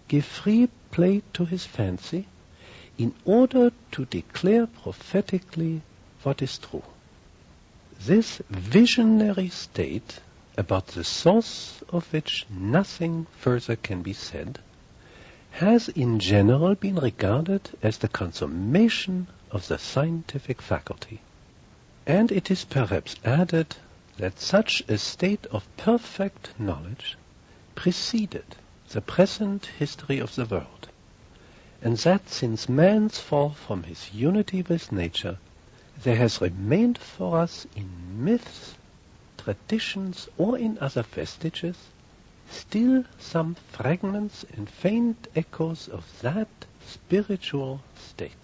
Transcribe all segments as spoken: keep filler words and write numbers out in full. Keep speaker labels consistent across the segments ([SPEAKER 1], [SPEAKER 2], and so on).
[SPEAKER 1] give free play to his fancy, in order to declare prophetically what is true. This visionary state, about the source of which nothing further can be said, has in general been regarded as the consummation of the scientific faculty. And it is perhaps added that such a state of perfect knowledge preceded the present history of the world, and that since man's fall from his unity with nature, there has remained for us in myths, traditions, or in other vestiges, still some fragments and faint echoes of that spiritual state.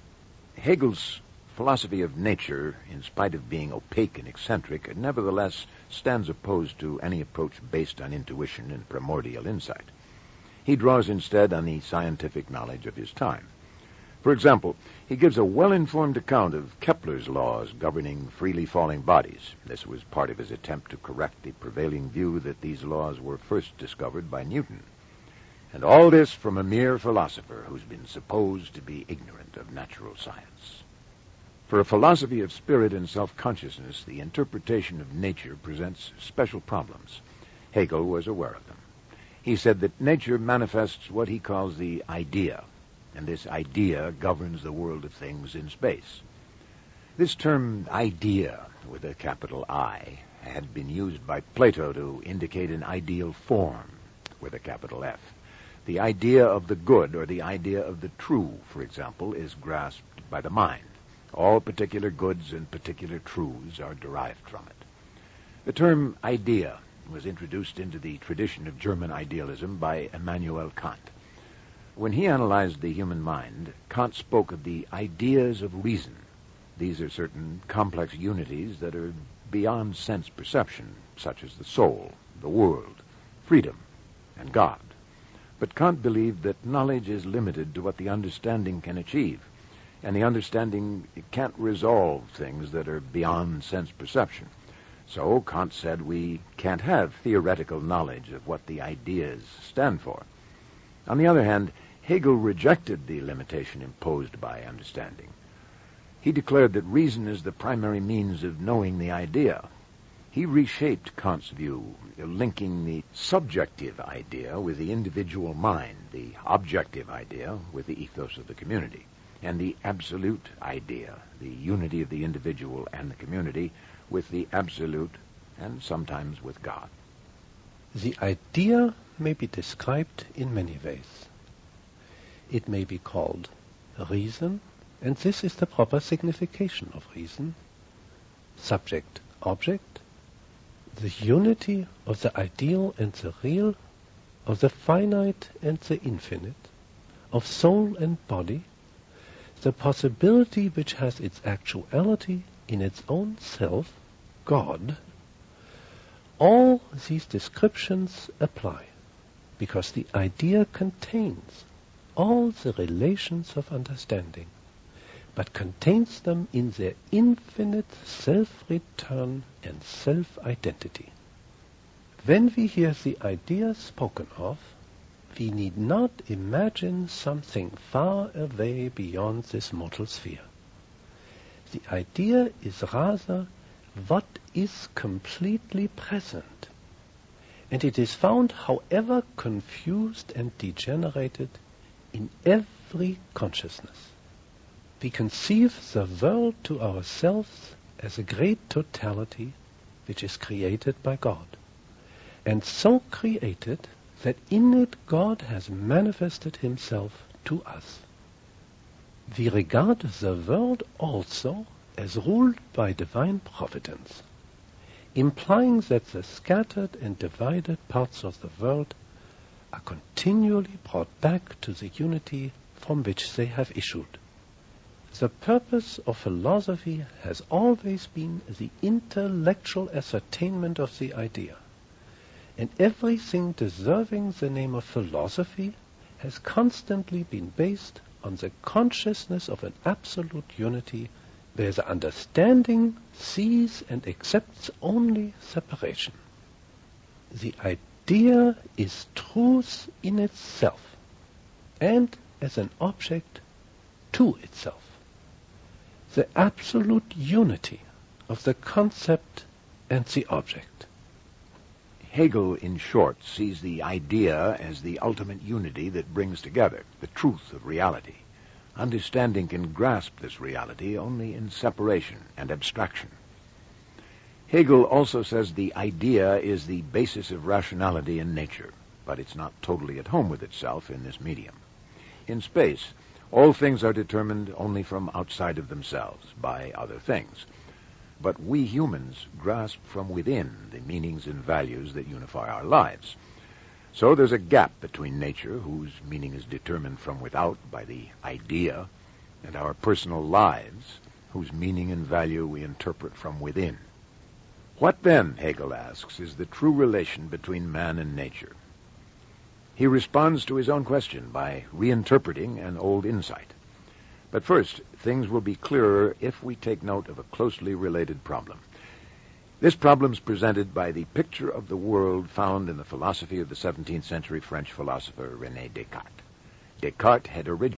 [SPEAKER 2] Hegel's philosophy of nature, in spite of being opaque and eccentric, nevertheless stands opposed to any approach based on intuition and primordial insight. He draws instead on the scientific knowledge of his time. For example, he gives a well-informed account of Kepler's laws governing freely falling bodies. This was part of his attempt to correct the prevailing view that these laws were first discovered by Newton. And all this from a mere philosopher who's been supposed to be ignorant of natural science. For a philosophy of spirit and self-consciousness, the interpretation of nature presents special problems. Hegel was aware of them. He said that nature manifests what he calls the idea, and this idea governs the world of things in space. This term idea, with a capital I, had been used by Plato to indicate an ideal form, with a capital F. The idea of the good, or the idea of the true, for example, is grasped by the mind. All particular goods and particular truths are derived from it. The term idea was introduced into the tradition of German idealism by Immanuel Kant. When he analyzed the human mind, Kant spoke of the ideas of reason. These are certain complex unities that are beyond sense perception, such as the soul, the world, freedom, and God. But Kant believed that knowledge is limited to what the understanding can achieve, and the understanding can't resolve things that are beyond sense perception. So Kant said we can't have theoretical knowledge of what the ideas stand for. On the other hand, Hegel rejected the limitation imposed by understanding. He declared that reason is the primary means of knowing the idea. He reshaped Kant's view, linking the subjective idea with the individual mind, the objective idea with the ethos of the community, and the absolute idea, the unity of the individual and the community, with the absolute and sometimes with God.
[SPEAKER 1] The idea may be described in many ways. It may be called reason, and this is the proper signification of reason, subject-object, the unity of the ideal and the real, of the finite and the infinite, of soul and body, the possibility which has its actuality in its own self, God. All these descriptions apply, because the idea contains all the relations of understanding, but contains them in their infinite self-return and self-identity. When we hear the idea spoken of, we need not imagine something far away beyond this mortal sphere. The idea is rather what is completely present, and it is found, however confused and degenerated, in every consciousness. We conceive the world to ourselves as a great totality which is created by God, and so created that in it God has manifested himself to us. We regard the world also as ruled by divine providence, implying that the scattered and divided parts of the world are continually brought back to the unity from which they have issued. The purpose of philosophy has always been the intellectual ascertainment of the idea, and everything deserving the name of philosophy has constantly been based on the consciousness of an absolute unity where the understanding sees and accepts only separation. The idea is truth in itself, and as an object to itself. The absolute unity of the concept and the object.
[SPEAKER 2] Hegel, in short, sees the idea as the ultimate unity that brings together the truth of reality. Understanding can grasp this reality only in separation and abstraction. Hegel also says the idea is the basis of rationality in nature, but it's not totally at home with itself in this medium. In space, all things are determined only from outside of themselves, by other things. But we humans grasp from within the meanings and values that unify our lives. So there's a gap between nature, whose meaning is determined from without by the idea, and our personal lives, whose meaning and value we interpret from within. What then, Hegel asks, is the true relation between man and nature? He responds to his own question by reinterpreting an old insight. But first, things will be clearer if we take note of a closely related problem. This problem is presented by the picture of the world found in the philosophy of the seventeenth century French philosopher René Descartes. Descartes had originally